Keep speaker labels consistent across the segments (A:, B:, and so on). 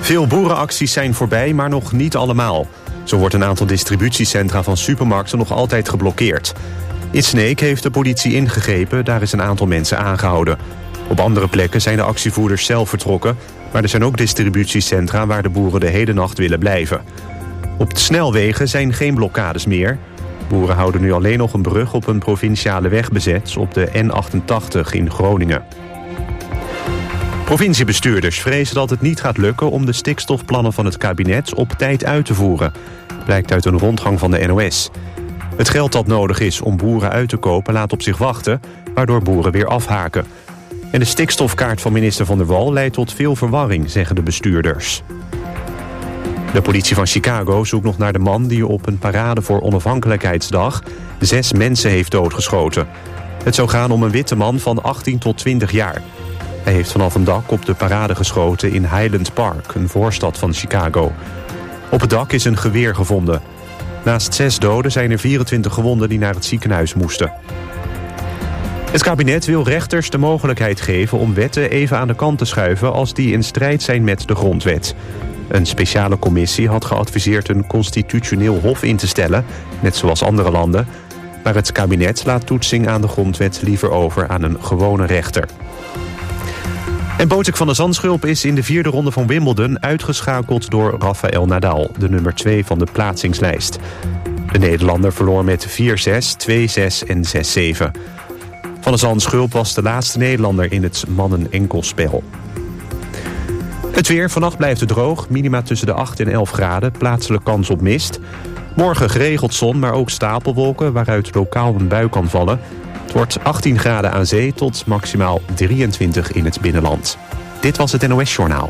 A: Veel boerenacties zijn voorbij, maar nog niet allemaal. Zo wordt een aantal distributiecentra van supermarkten nog altijd geblokkeerd. In Sneek heeft de politie ingegrepen, daar is een aantal mensen aangehouden. Op andere plekken zijn de actievoerders zelf vertrokken, maar er zijn ook distributiecentra waar de boeren de hele nacht willen blijven. Op de snelwegen zijn geen blokkades meer. Boeren houden nu alleen nog een brug op een provinciale weg bezet op de N88 in Groningen. Provinciebestuurders vrezen dat het niet gaat lukken om de stikstofplannen van het kabinet op tijd uit te voeren. Blijkt uit een rondgang van de NOS. Het geld dat nodig is om boeren uit te kopen laat op zich wachten, waardoor boeren weer afhaken. En de stikstofkaart van minister Van der Wal leidt tot veel verwarring, zeggen de bestuurders. De politie van Chicago zoekt nog naar de man die op een parade voor onafhankelijkheidsdag 6 mensen heeft doodgeschoten. Het zou gaan om een witte man van 18 tot 20 jaar. Hij heeft vanaf een dak op de parade geschoten in Highland Park, een voorstad van Chicago. Op het dak is een geweer gevonden. Naast 6 doden zijn er 24 gewonden die naar het ziekenhuis moesten. Het kabinet wil rechters de mogelijkheid geven om wetten even aan de kant te schuiven als die in strijd zijn met de grondwet. Een speciale commissie had geadviseerd een constitutioneel hof in te stellen, net zoals andere landen. Maar het kabinet laat toetsing aan de grondwet liever over aan een gewone rechter. En Botic van der Zandschulp is in de 4e ronde van Wimbledon uitgeschakeld door Rafael Nadal, de nummer 2 van de plaatsingslijst. De Nederlander verloor met 4-6, 2-6 en 6-7. Van der Zandschulp was de laatste Nederlander in het mannen-enkelspel. Het weer, vannacht blijft het droog, minima tussen de 8 en 11 graden, plaatselijk kans op mist. Morgen geregeld zon, maar ook stapelwolken waaruit lokaal een bui kan vallen. Het wordt 18 graden aan zee tot maximaal 23 in het binnenland. Dit was het NOS Journaal.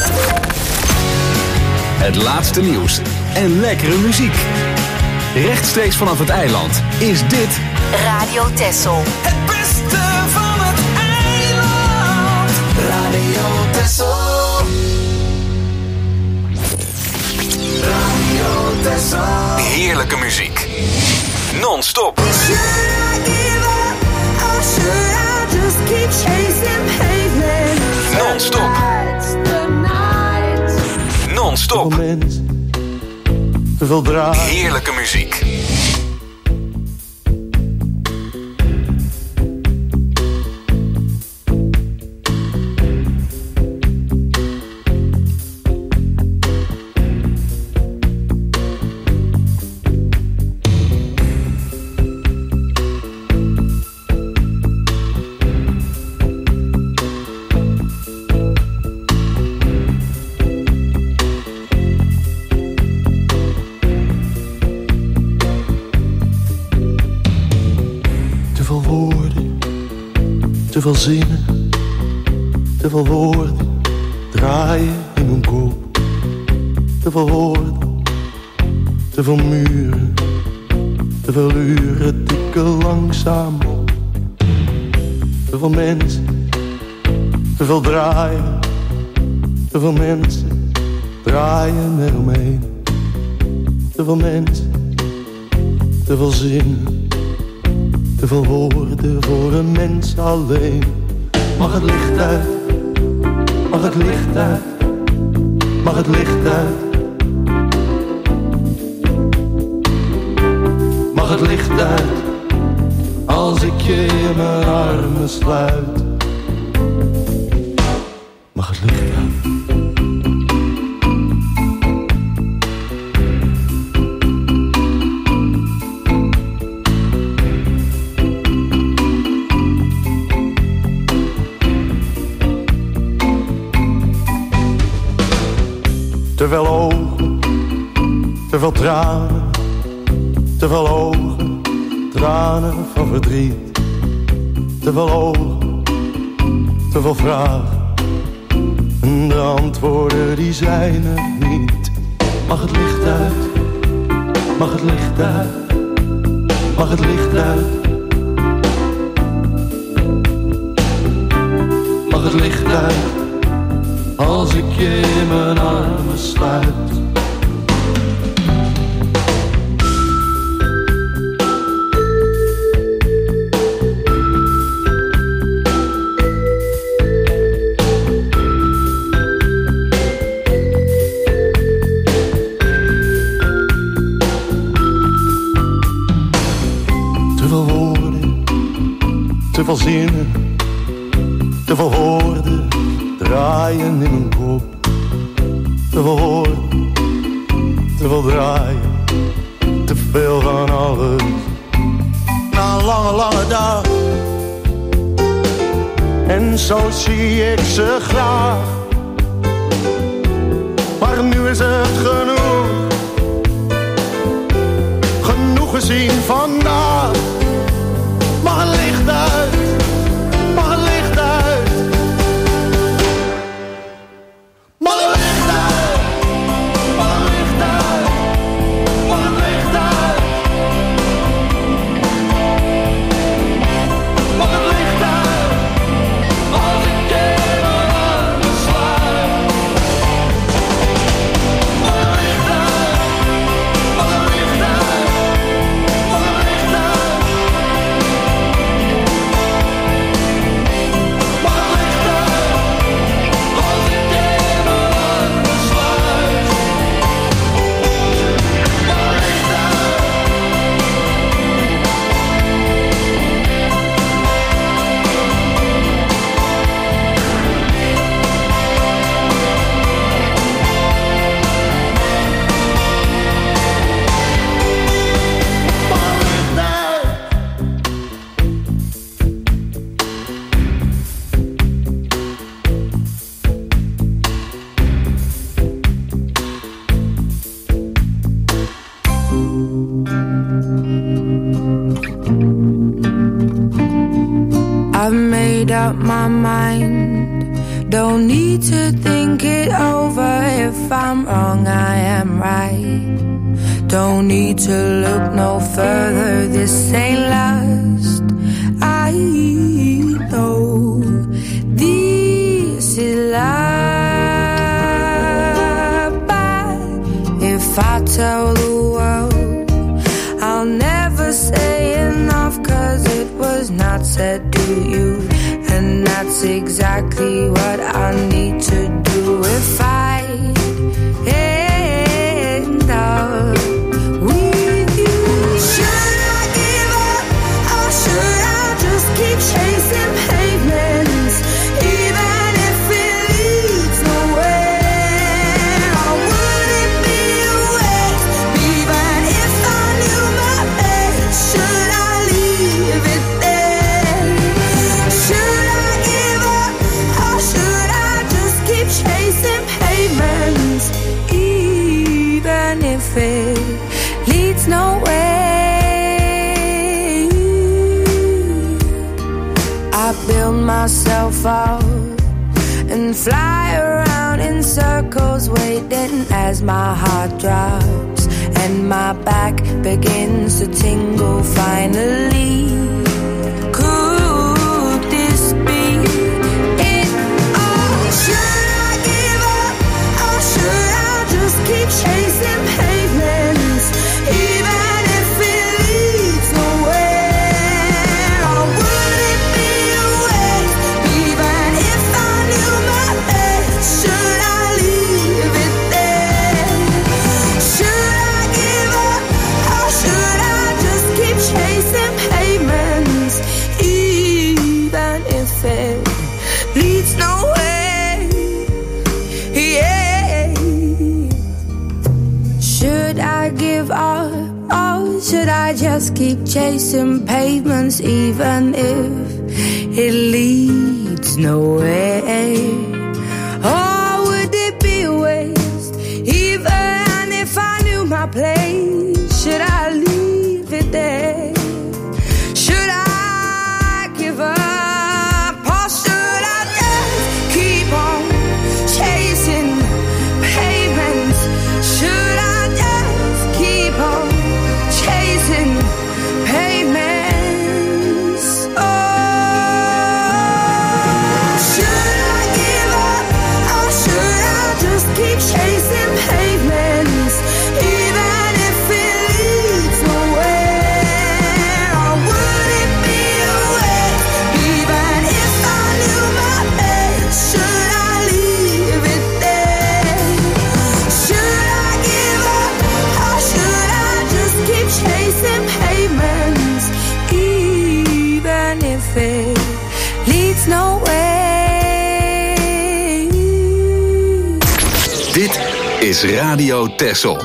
B: Het laatste nieuws en lekkere muziek. Rechtstreeks vanaf het eiland is dit
C: Radio Texel.
D: Het beste van het eiland. Radio Texel. Radio Texel.
B: heerlijke muziek. Non-stop. Non-stop. Non-stop.
E: Te veel draad.
B: Heerlijke muziek.
E: Te veel zinnen, te veel woorden draaien in mijn kop. Te veel woorden, te veel muren, te veel uren tikken langzaam op. Te veel mensen, te veel draaien, te veel mensen draaien eromheen. Te veel mensen, te veel zinnen. Te veel woorden voor een mens alleen. Mag het licht uit, mag het licht uit, mag het licht uit. Mag het licht uit, als ik je in mijn armen sluit. Mag het licht uit. Te veel ogen, te veel tranen, te veel ogen, tranen van verdriet. Te veel ogen, te veel vragen, en de antwoorden die zijn er niet. Mag het licht uit, mag het licht uit, mag het licht uit. Mag het licht uit, als ik je in mijn armen sluit. Te veel zinnen, te veel woorden draaien in mijn kop. Te veel woorden, te veel draaien, te veel van alles. Na een lange, lange dag. En zo zie ik ze graag. Maar nu is het genoeg. Genoeg gezien vandaag. Mag het licht uit, mag het licht uit. Mag het licht uit, mag het licht uit, mag het licht uit. Mag het licht uit, als ik even aan de sluit. Mag het licht uit, mag het licht uit, mag het licht uit.
C: Up my mind, don't need to think it over. If I'm wrong, I am right. Don't need to look no further. This ain't last. I know this is love. But if I tell the world, I'll never say enough, 'cause it was not said to you. And that's exactly what I need to do if I end up with you. Should I give up or should I just keep chasing pavements, even if it leads nowhere? Or would it be a waste, even if I knew my best? Should I leave it there? Should I give up or should I just keep chasing pavements, even if it leads nowhere? I build myself up and fly around in circles, waiting as my heart drops and my back begins to tingle finally. Could this be it all? Should I give up or should I just keep chasing pavements, even if it leads nowhere? Or would it be a waste, even if I knew my best? Should I leave it there? Should I give up or should I just keep chasing pavements, even if it leads nowhere? Yeah. Should I give up or should I just keep chasing pavements, even if it leads nowhere? Or would it be a waste, even if I knew my place? Should I leave it there? Should I give up or should I just keep on chasing pavements? Should I just keep on chasing pavements? Oh, should I give up or
B: Dit is Radio Texel.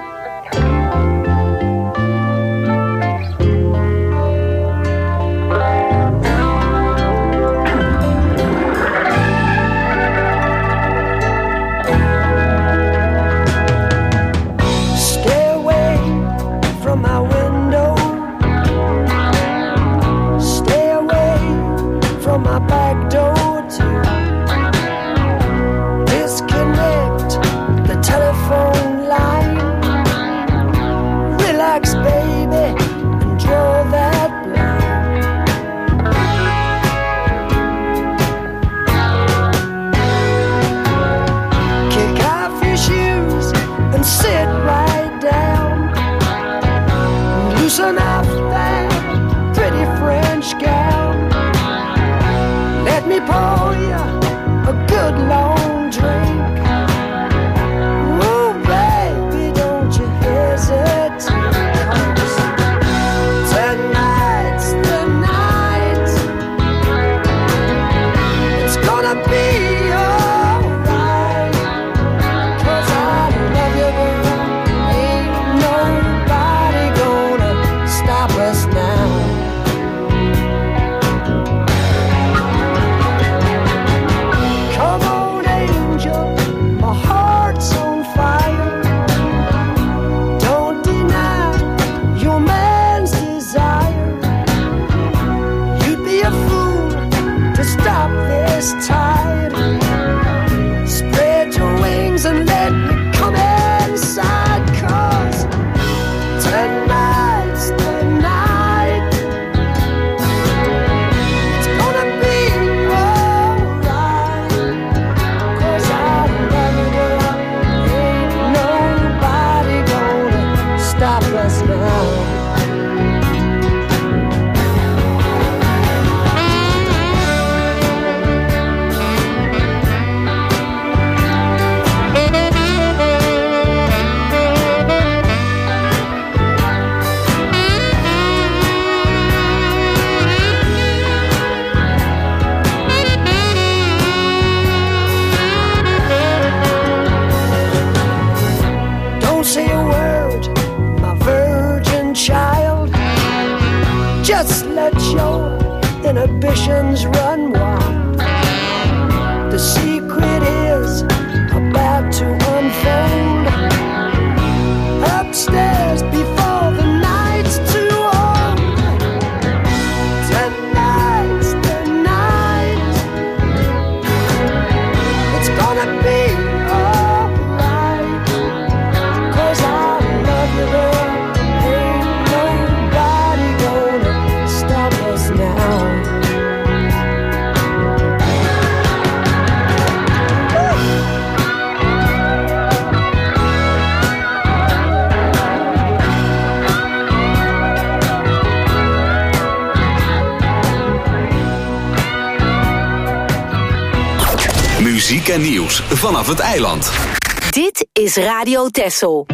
B: Muziek en nieuws vanaf het eiland.
F: Dit is Radio Texel.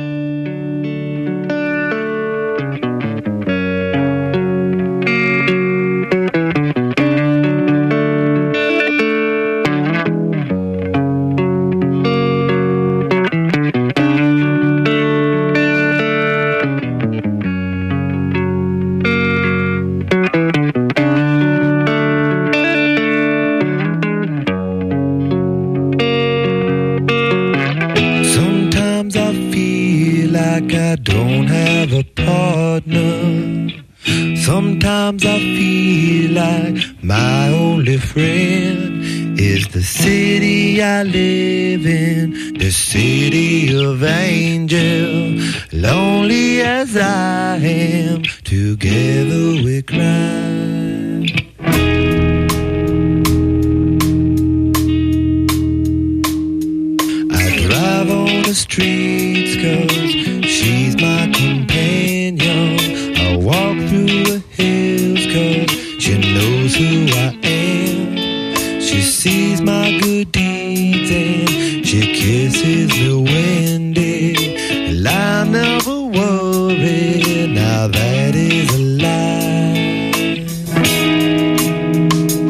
G: Sometimes I feel like my only friend is the city I live in, the city of angel. Lonely as I am, together we cry. I drive on the streets 'cause she's my companion. I walk through the hills 'cause she knows who I am. She sees my good deeds and she kisses me windy. And I never worry, now that is a lie.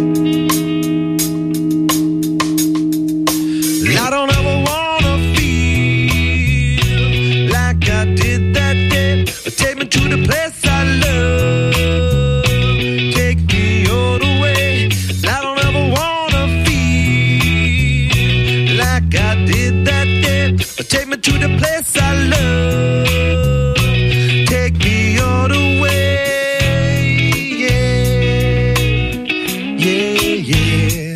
G: I don't ever wanna feel to the place I love. Take me all the way. Yeah, yeah, yeah.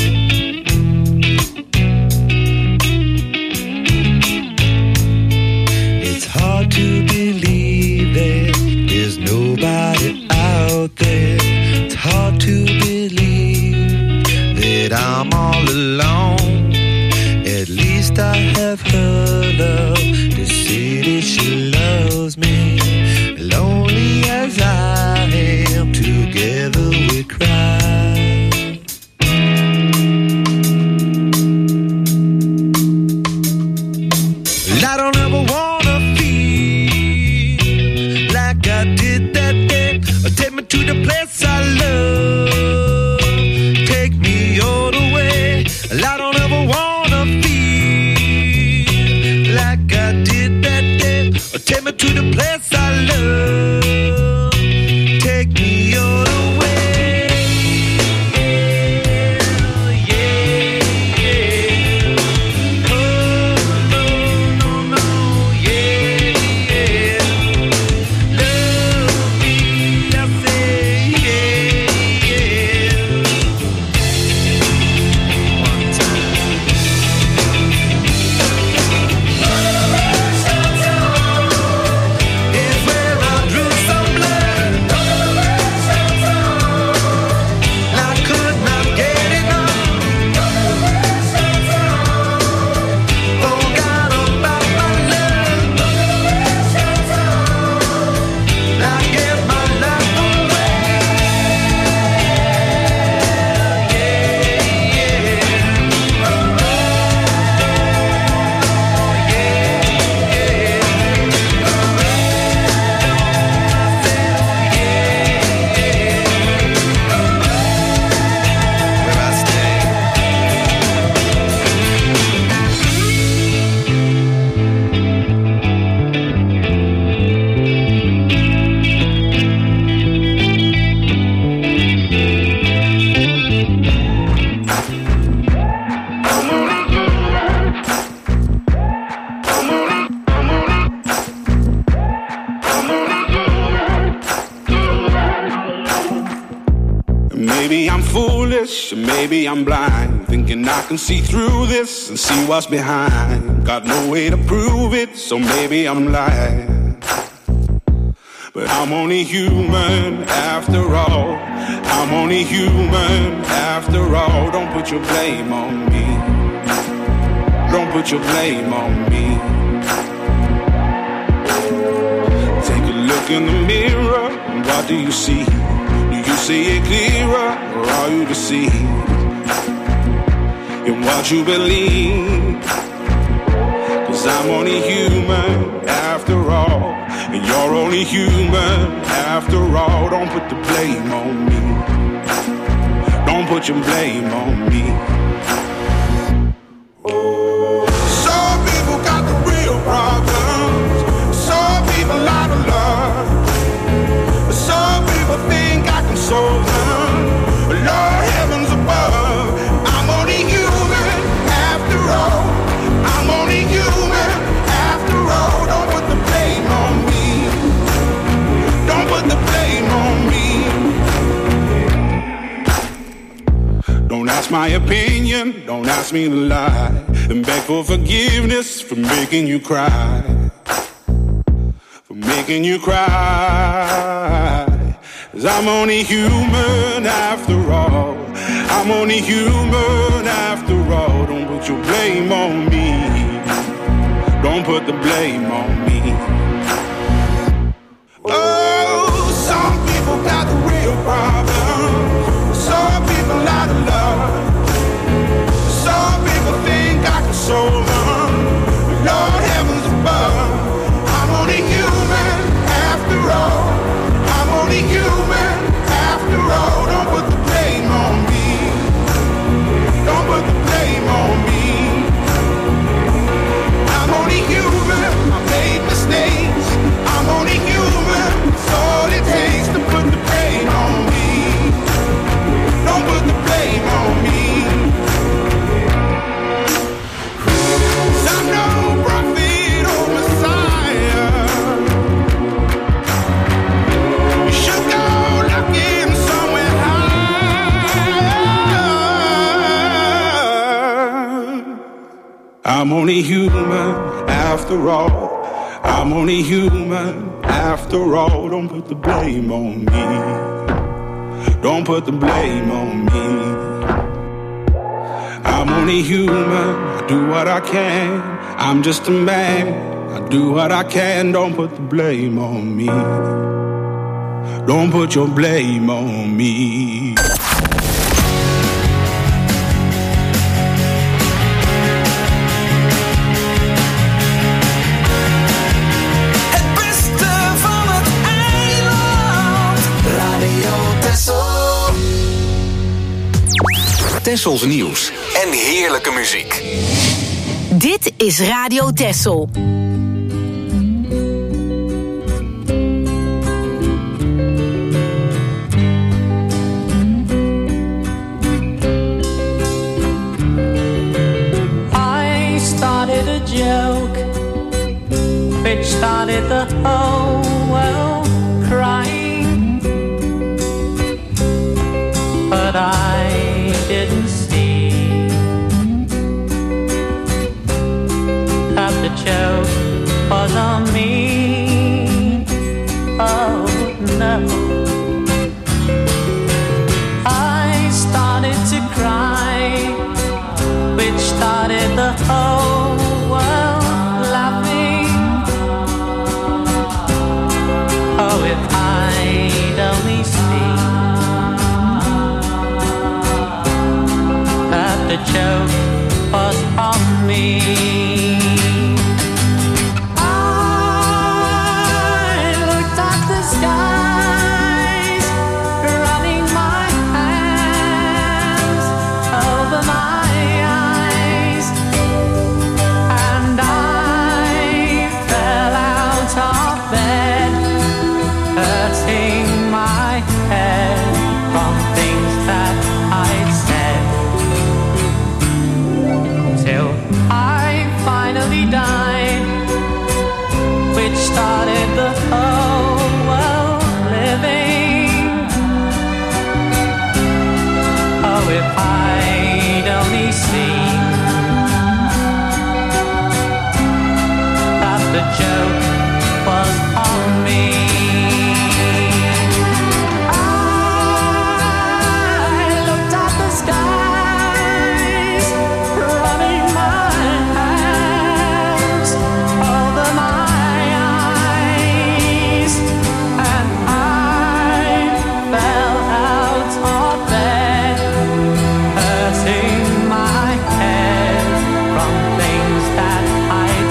G: It's hard to believe that there's nobody out there. It's hard to believe that I'm all alone. At least I have her love to see that she loves me. Lonely as I am, together we cry. I don't ever wanna feel like I did that day. Take me to the place I love. Take me all the way. I don't ever wanna feel like I did that day. Take me to the place I love. Take me all the way. Yeah, yeah. Oh, no, no, no, yeah, yeah. Love me, I say, yeah, yeah. One time. It's where I drew some blood. I could not get enough. Forgot about my love. I gave my life away. Where I stay.
H: Maybe I'm foolish, maybe I'm blind, thinking I can see through this and see what's behind. Got no way to prove it, so maybe I'm lying. But I'm only human after all. I'm only human after all. Don't put your blame on me. Don't put your blame on me. Take a look in the mirror, and what do you see? Do you see it clearer, or are you deceived in what you believe? 'Cause I'm only human after all, and you're only human after all. Don't put the blame on me. Don't put your blame on me. Some people got the real problems. Some people out of love. Some people think I can solve them. Lord heavens above, I'm only human after all. I'm only human after all. Don't put the blame on me. Don't put the blame on me. Don't ask my opinion, don't ask me to lie, and beg for forgiveness for making you cry. For making you cry. 'Cause I'm only human after all. I'm only human after all. Don't put your blame on me. Don't put the blame on me. Oh, some people got the real problems. Some people out of love. Some people think I can solve them. Lord heavens above, I'm only human after all. I'm only human after all. Don't put the blame on me. Don't put the blame on me. I'm only human. I made mistakes. after all. I'm only human after all. Don't put the blame on me. Don't put the blame on me. I'm only human, I do what I can. I'm just a man, I do what I can. Don't put the blame on me. Don't put your blame on me.
D: Het beste van het eiland. Radio Texel.
B: Tessels nieuws en heerlijke muziek.
F: Dit is Radio Texel.
I: I started a joke which started the whole world crying, but I didn't see that the joke was on me. Oh no, I started to cry, which started the whole world laughing. Oh, if I'd only seen that the joke was on me. I looked at the skies, running my hands over my eyes, and I fell out of bed, hurting my head from things that I'd said, till I finally died, which started the whole world living. Oh, if I'd only seen that the joke was on me. I looked at the skies, running my hands over my eyes, and I fell out of bed, hurting my head from things that I'd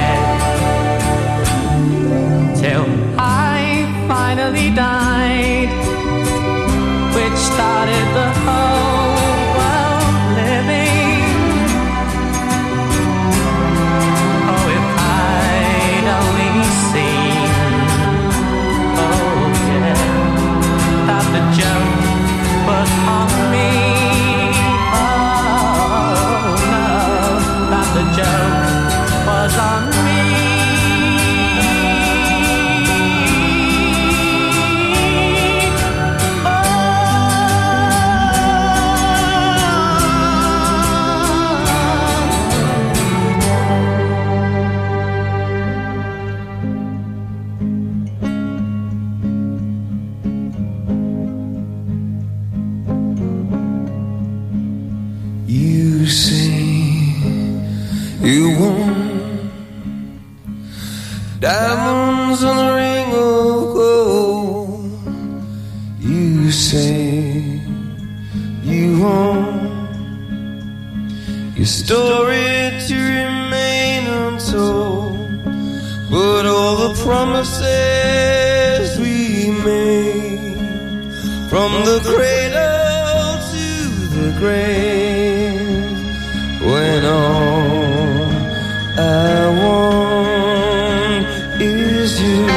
I: said, till I finally died, which started the whole world living. Oh, if I'd only seen, oh yeah, that the joke was on me. Oh no, that the joke was on me.
G: You say you want diamonds on a ring of gold. You say you want your story to remain untold, but all the promises we made, from the cradle to the grave, when all I want is you.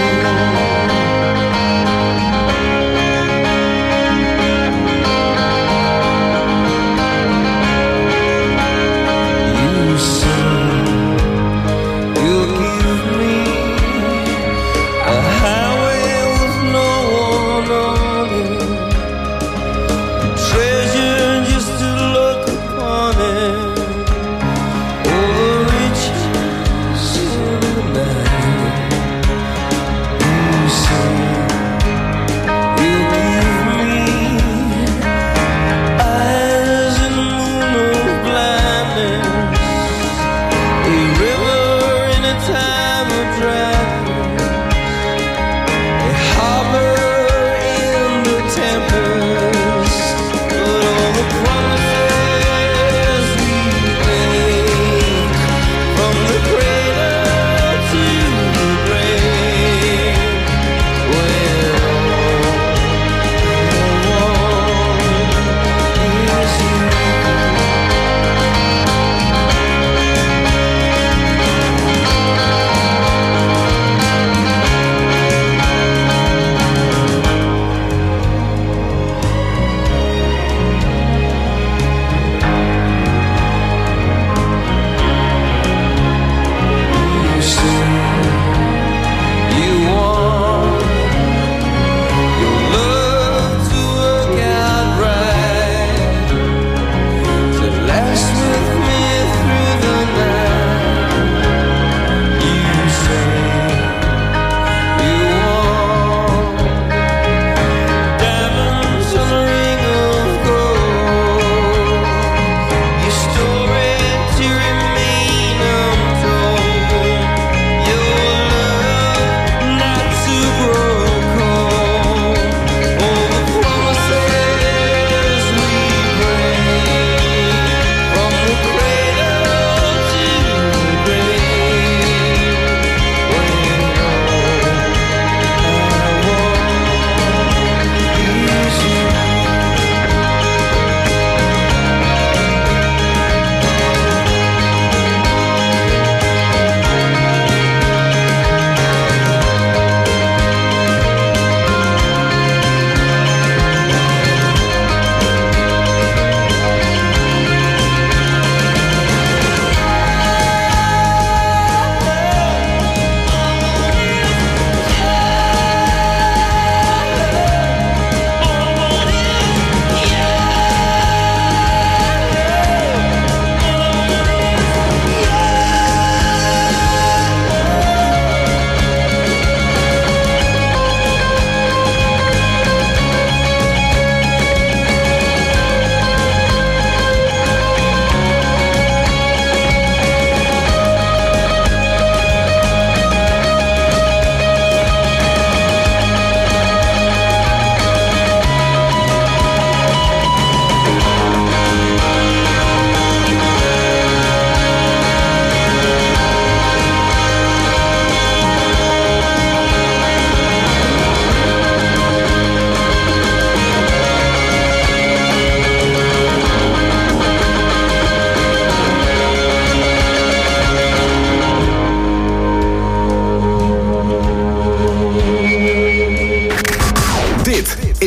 G: You say you'll give me a highway with no one on it, treasure just to love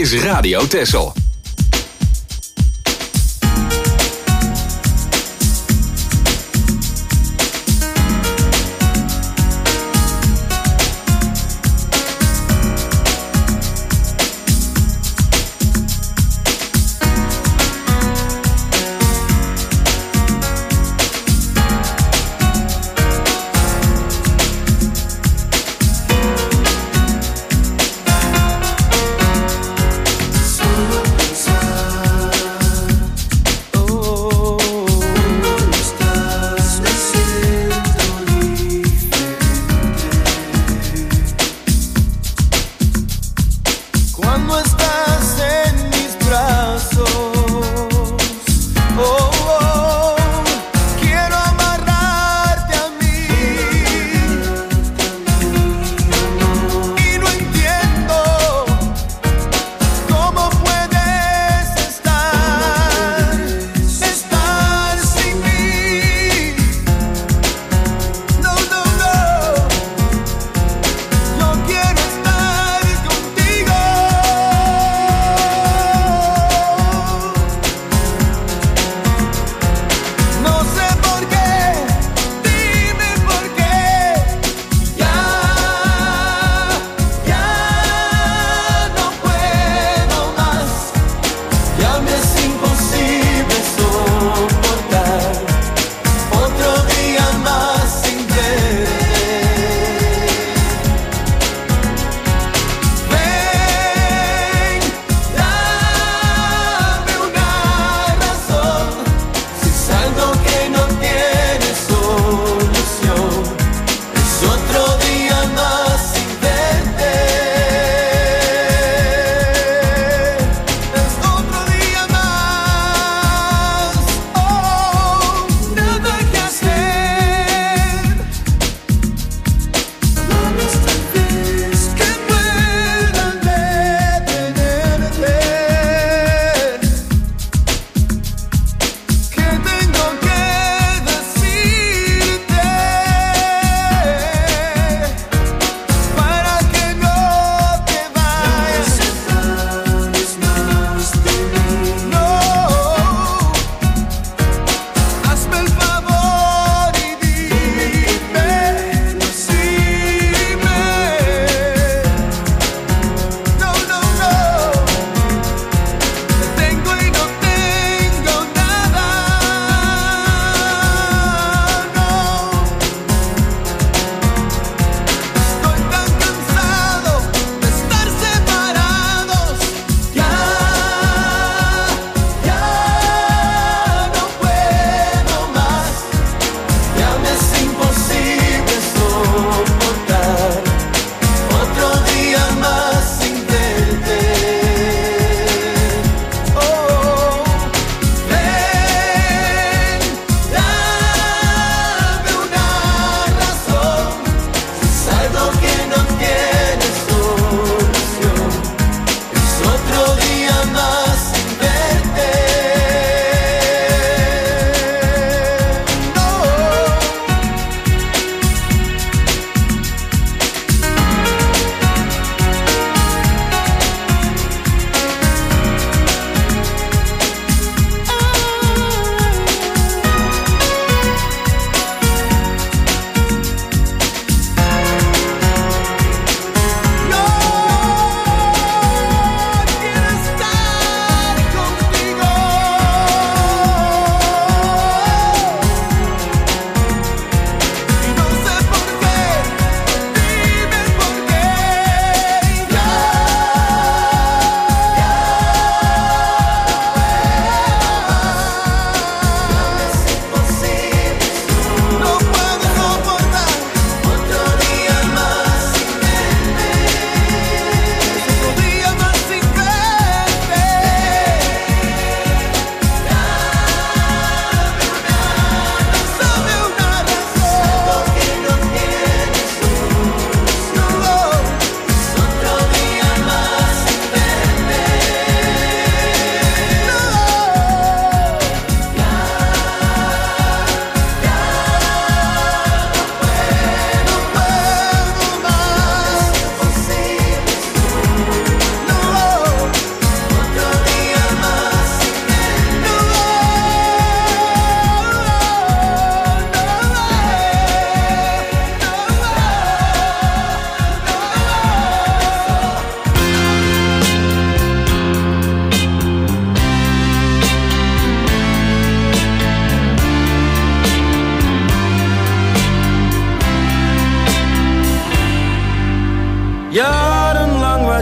B: is Radio Texel.
C: Ooh.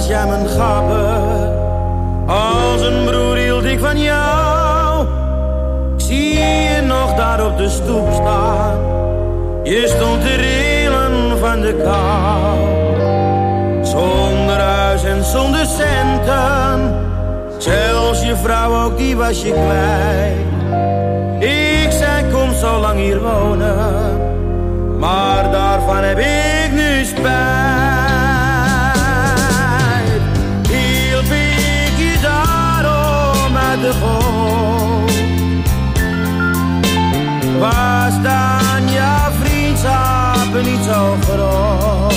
J: was jij mijn gapper. Als een broer hield ik van jou. Ik zie je nog daar op de stoep staan. Je stond te rillen van de kou. Zonder huis en zonder centen. Zelfs je vrouw ook, die was je kwijt. Ik zei kom zo lang hier wonen. Maar daarvan heb ik nu spijt. Hielp ik je daarom uit de goot? Was dan jouw vriendschap niet zo groot?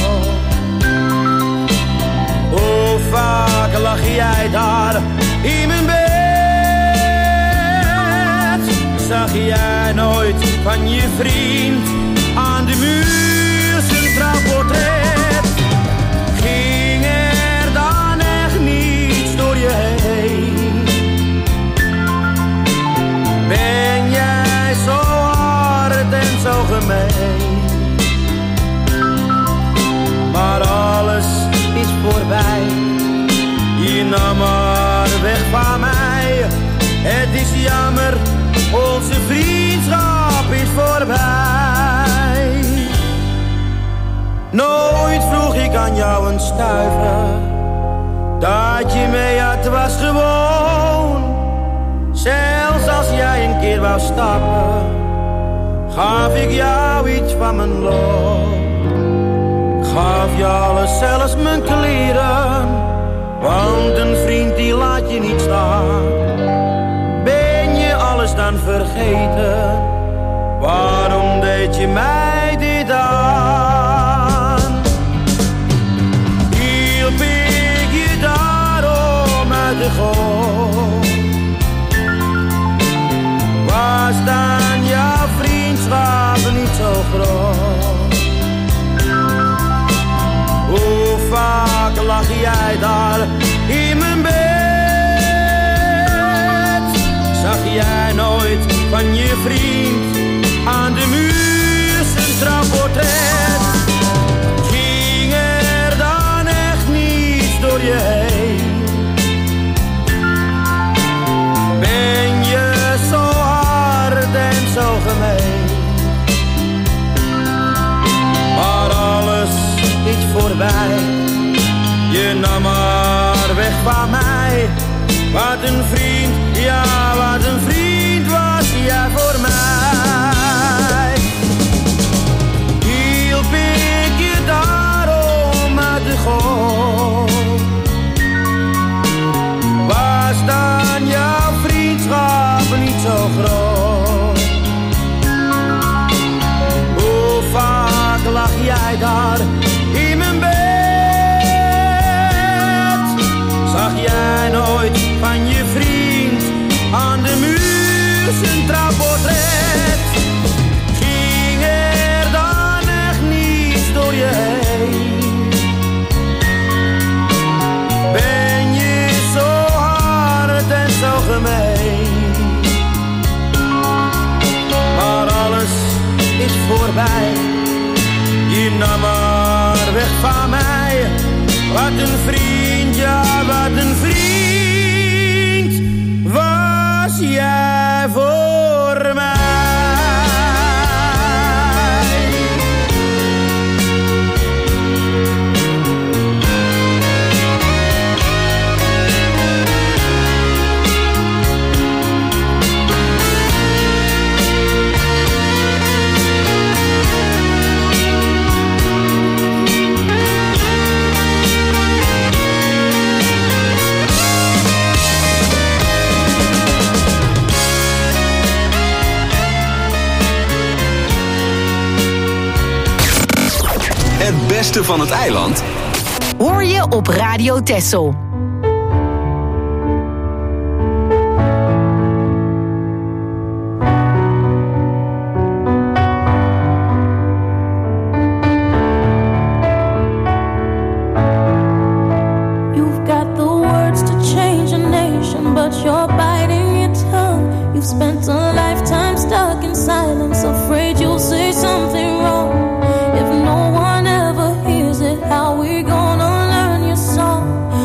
J: Hoe vaak lag jij daar in mijn bed? Zag jij nooit van je vriend aan de muur zijn trouwportret? Ging er dan echt niets door je heen? Ben jij zo hard en zo gemeen? Maar alles is voorbij. Je nam maar weg van mij. Het is jammer, onze vriendschap is voorbij. Nooit vroeg ik aan jou een stuiver. Dat je mee had was gewoon. Zelfs als jij een keer wou stappen, gaf ik jou iets van mijn loon. Gaf je alles, zelfs mijn kleren. Want een vriend die laat je niet staan. Ben je alles dan vergeten? Waarom deed je mij dit aan? Hielp ik je daarom uit de goot? Was dan jouw vriendschap niet zo groot? Hoe vaak lag jij daar in mijn bed? Zag jij nooit van je vriend aan de muur zijn trouwportret? Ging er dan echt niets door je heen? Ben je zo hard en zo gemeen? Maar alles is voorbij. Je nam maar weg van mij. Wat een vriend, ja wat een vriend was jij voor mij. Hielp ik je daarom uit de goot? Was dan jouw vriendschap niet zo groot? Hoe vaak lag jij daar in mijn bed? Zag jij nooit van je vriend aan de muur zijn trouwportret? Ging er dan echt niets door je heen? Ben je zo hard en zo gemeen? Maar alles is voorbij. Je nam maar weg van mij. Wat een vriend, ja wat een vriend was jij voor mij.
B: Het beste van het eiland
F: hoor je op Radio Texel.
K: You've got the words to change a nation, but you're biting your tongue. You've spent a lifetime stuck in silence, afraid you'll say something wrong. If no one ever hears it, how we gonna learn your song?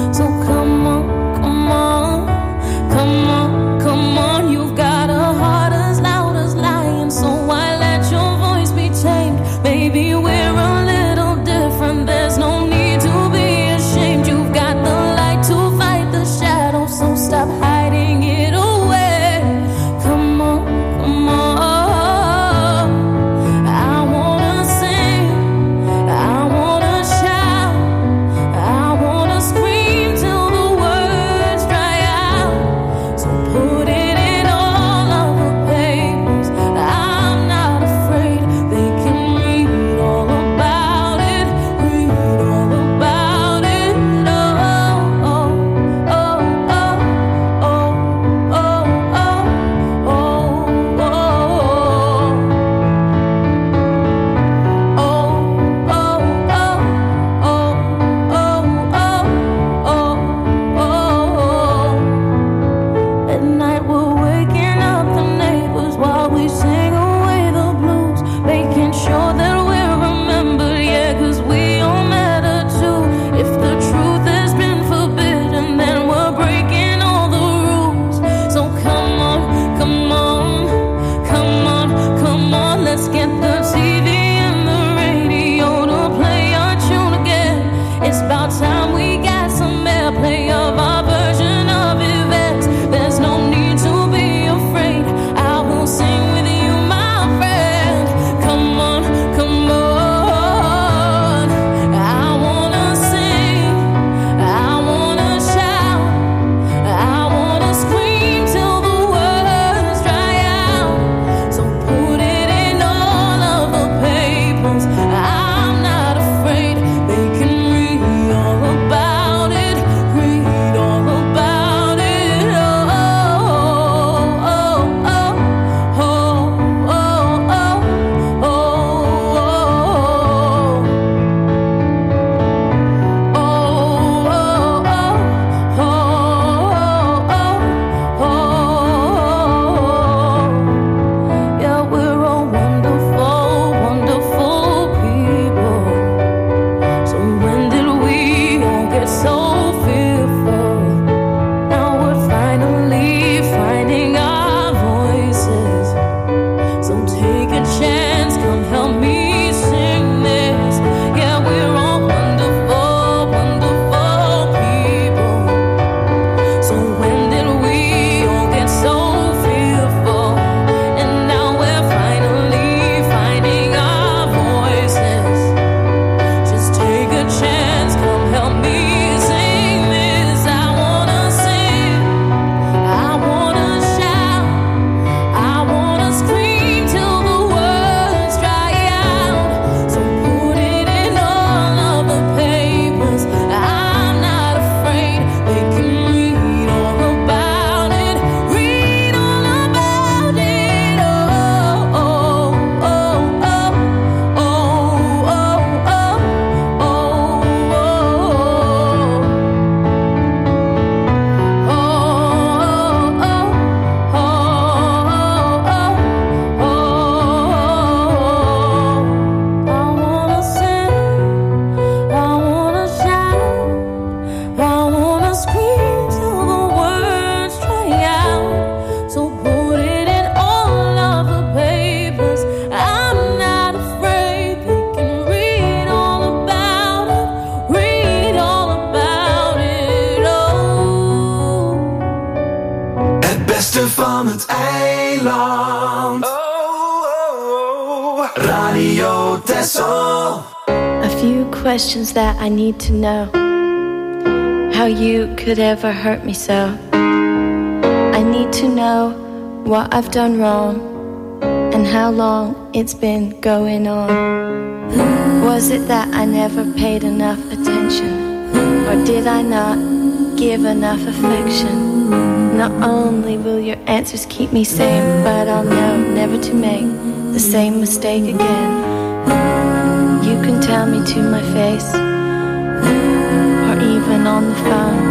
B: Tesso.
K: A few questions that I need to know. How you could ever hurt me so. I need to know what I've done wrong and how long it's been going on. Was it that I never paid enough attention, or did I not give enough affection? Not only will your answers keep me sane, but I'll know never to make the same mistake again. You can tell me to my face, or even on the phone.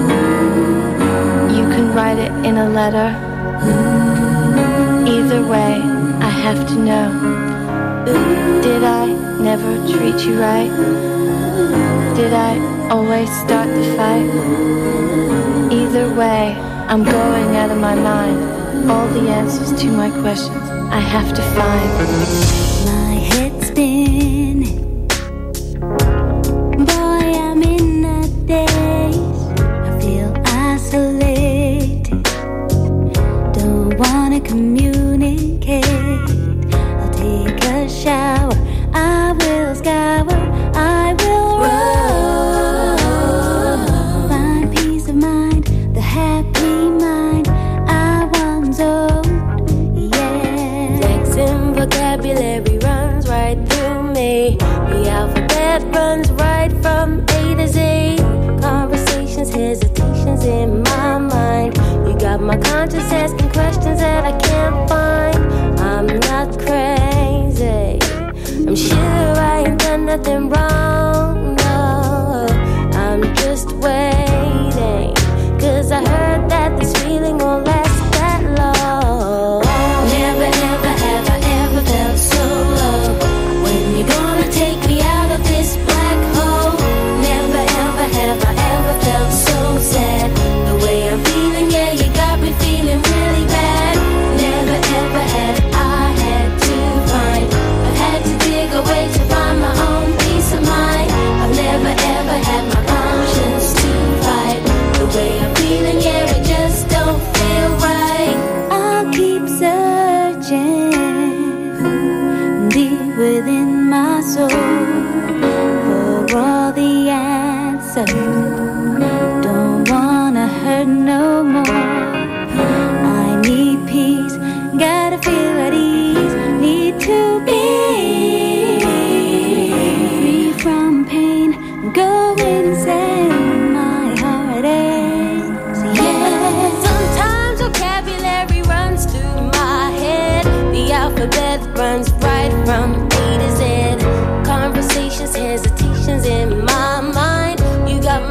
K: You can write it in a letter. Either way, I have to know. Did I never treat you right? Did I always start the fight? Either way, I'm going out of my mind. All the answers to my questions I have to find.
L: My head's spinning. Boy, I'm in a daze. I feel isolated. Don't wanna communicate. I'll take a shower. I will scour. I will run. Find peace of mind. The happy mind I once owned. Yeah.
M: Flexing vocabulary runs right through me. The alphabet runs right from A to Z. Conversations, hesitations in my mind. You got my conscience asking questions that I can't find. I'm not crazy. I'm sure I ain't done nothing wrong. No, I'm just waiting. 'Cause I heard that this feeling won't last that long.
L: Never ever have I ever felt so low. When you gonna take me out of this black hole? Never ever have I ever felt so sad. The way I'm feeling, yeah, you got me feeling really bad. Never ever had I had to find. I've had to dig away to find my own peace of mind. I've never ever had my conscience to fight. The way I'm feeling, yeah, it just don't feel right. I'll keep searching deep within my soul for all the answers. Don't wanna hurt no more. I need peace, gotta feel at ease. Need to be free from pain, going insane. My heart aches, yeah.
M: Sometimes vocabulary runs through my head. The alphabet runs right from A to Z. Conversations, hesitations in my mind. You got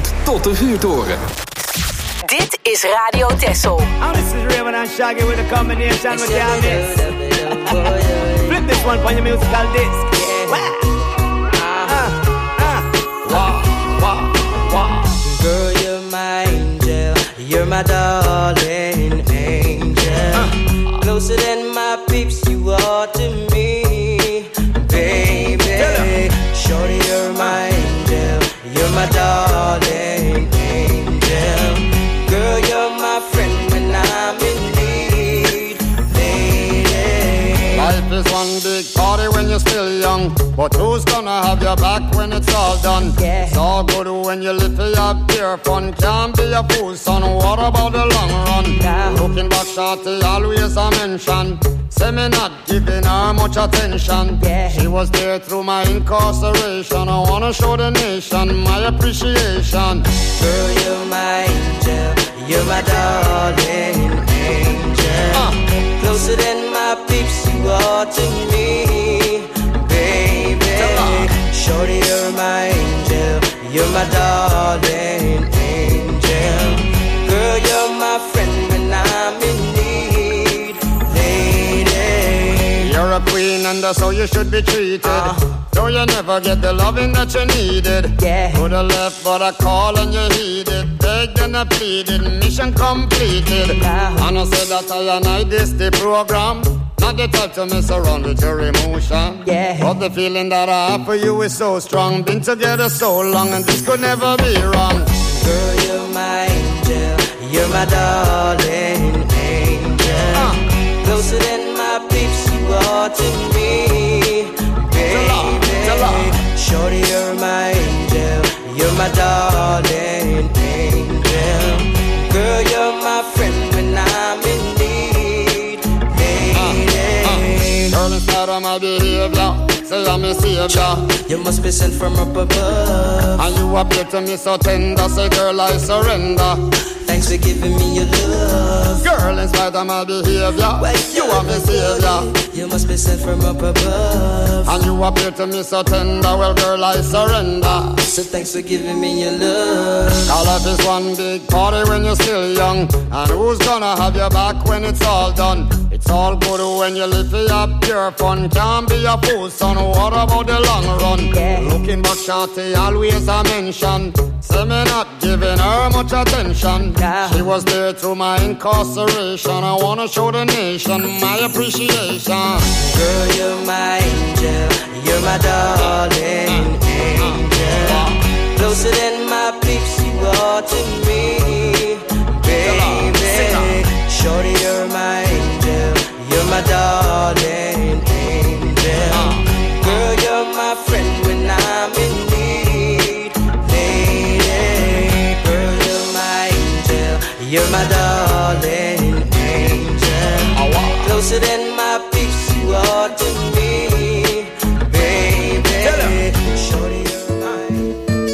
B: invloed tot de vuurtoren.
F: Dit is Radio Tessel.
J: Oh, this is Raven and Shaggy with a combination with your mix. Flip this one on your musical disc.
N: Girl, you're my angel. You're my darling angel. Closer than my peeps, you are to me, baby. Shorty, you're my angel. You're my darling angel. Girl, you're my friend when I'm in need, lady.
O: Life is one big party when you're still young, but who's gonna have your back when it's all done?
N: Yeah.
O: It's all good when you live for your pure fun. Can't be a fool, son. What about the long run?
N: Yeah.
O: Looking back, shorty, always a mention. Say me not giving her much attention.
N: Yeah.
O: She was there through my incarceration. I wanna show the nation my appreciation.
N: Girl, you're my angel. You're my darling angel. Closer than my peeps, you are to me, baby. Shorty, you're my angel. You're my darling angel. Girl, you're my friend when I'm in need, lady.
O: You're a queen and that's how you should be treated. Though you never get the loving that you needed.
N: Yeah.
O: Could have left but I call and you heeded. Begged and I pleaded, mission completed. And I said that I and I this the program. Not the type to mess around with your emotion.
N: Yeah.
O: But the feeling that I have for you is so strong. Been together so long and this could never be wrong.
N: Girl, you're my angel. You're my darling angel. Closer than my peeps, you are to me, baby. Shorty, you're my angel. You're my darling angel. Girl, you're my friend when I'm in need, lady.
O: Girl, in spite of my behavior, say I'm a savior.
N: You must be sent from up above.
O: And you appear to me so tender. Say, girl, I surrender.
N: Thanks for giving me your love.
O: Girl, in spite of my behavior, you are my savior.
N: You must be sent from up above.
O: And you appear to me so tender. Well, girl, I surrender.
N: So thanks for giving me your love.
O: Our life is one big party when you're still young. And who's gonna have your back when it's all done? It's all good when you live for your pure fun. Can't be a fool, son. What about the long run?
N: Yeah.
O: Looking back, shorty, always a mention. Say me not giving her much attention.
N: Yeah.
O: She was there through my incarceration. I wanna show the nation my appreciation.
N: Girl, you're my angel. You're my darling angel. Closer than my peeps, you are to me, baby. Shorty, you're my angel. You're my darling angel. Girl, you're my friend when I'm in need, lady. Girl, you're my angel. You're my darling angel. Closer than my peeps, you are to me, baby. Shorty, you're mine.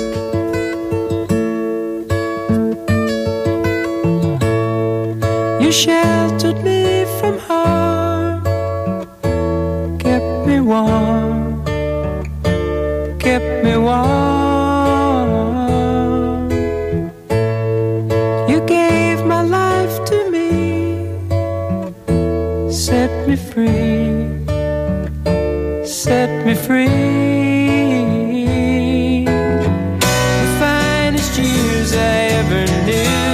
P: You sheltered me from harm, kept me warm, kept me warm. You gave my life to me, set me free, set me free. The finest years I ever knew,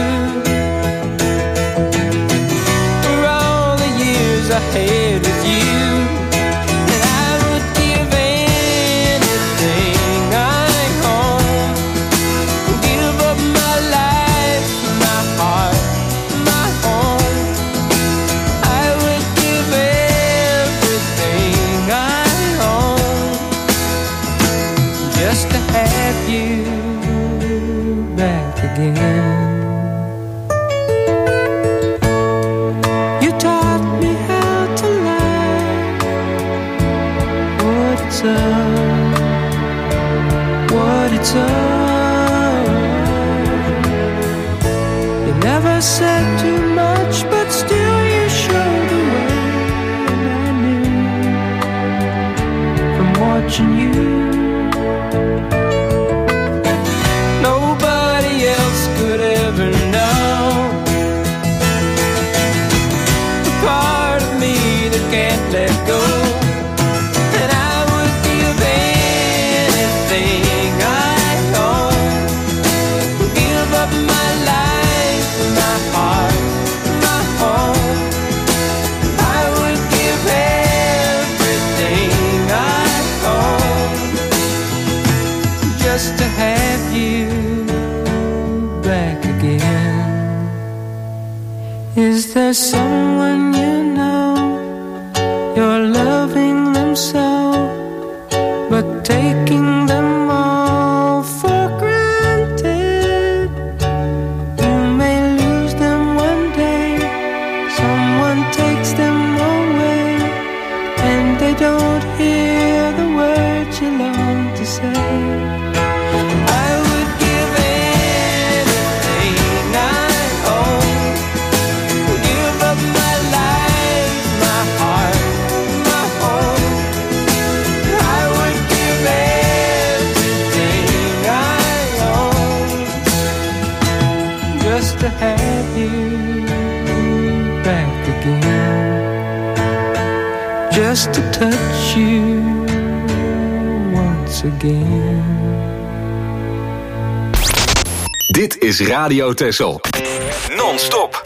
P: for all the years I had with you. And I would give anything I own, give up my life, my heart, my home. I would give everything I own just to have you back again. You taught me how to love, what it's up, what it's up. You never said too much, but still you showed the way. And I knew from watching you, nobody Is there someone you know, you're loving them so, but taking them all for granted? You may lose them one day, someone takes them away, and they don't hear the words you long to say. To have you back again, just to touch you once again.
B: Dit is Radio Texel. Non-stop.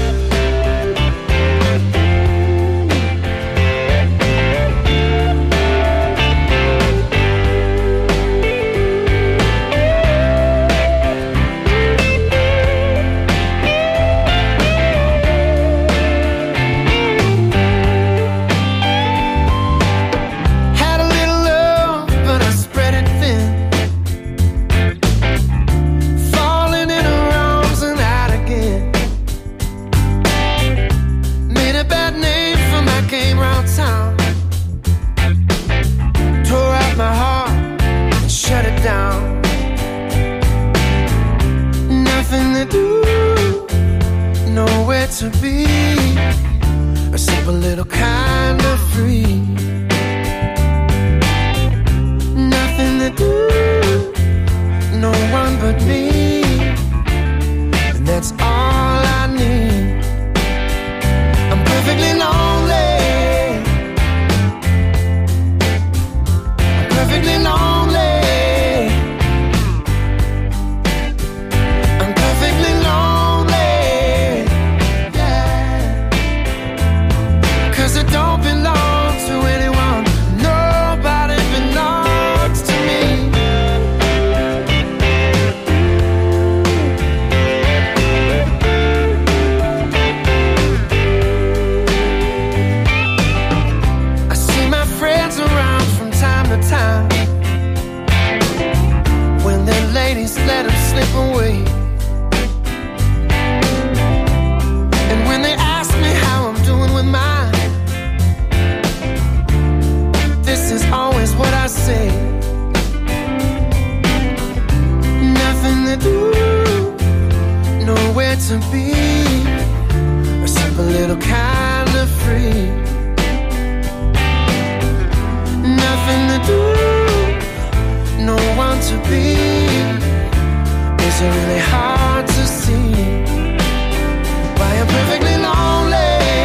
P: To be a simple little kind of free, nothing to do, no one but me, and that's all I need. I'm perfectly lonely, I'm perfectly lonely, I'm perfectly lonely. It don't belong to anyone. Nobody belongs to me. I see my friends around from time to time, when their ladies let them slip away, and when they ask me how I'm doing with mine, this is always what I say. Nothing to do, nowhere to be, a simple little kind of free. Nothing to do, no one to be. Is it really hard to see why I'm perfectly lonely?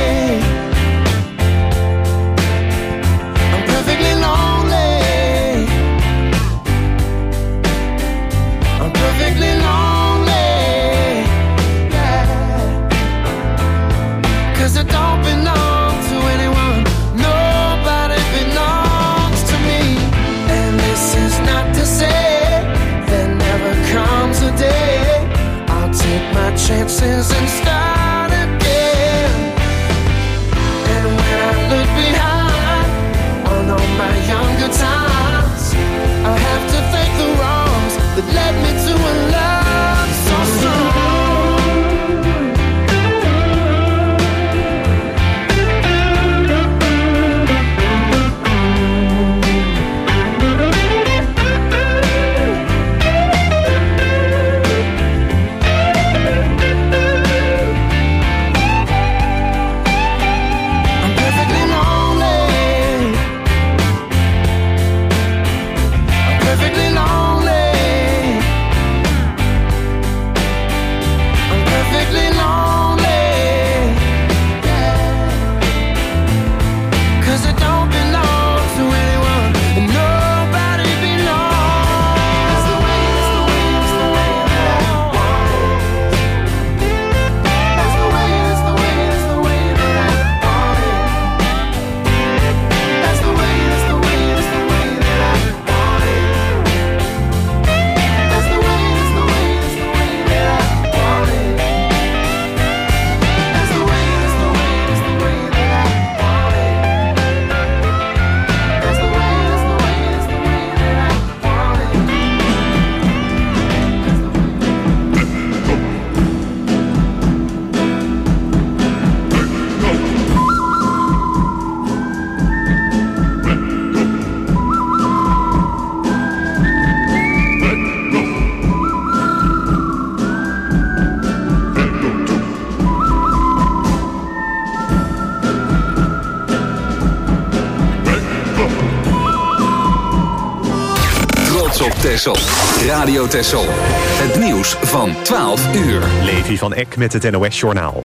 P: Perfectly lonely, I'm perfectly lonely, yeah. 'Cause I don't belong to anyone, nobody belongs to me. And this is not to say there never comes a day I'll take my chances and start again. And when I look behind on all my younger times, I have to thank the wrongs that led me to a love so strong.
B: Texel. Radio Texel. Het nieuws van 12 uur.
A: Levi van Eck met het NOS-journaal.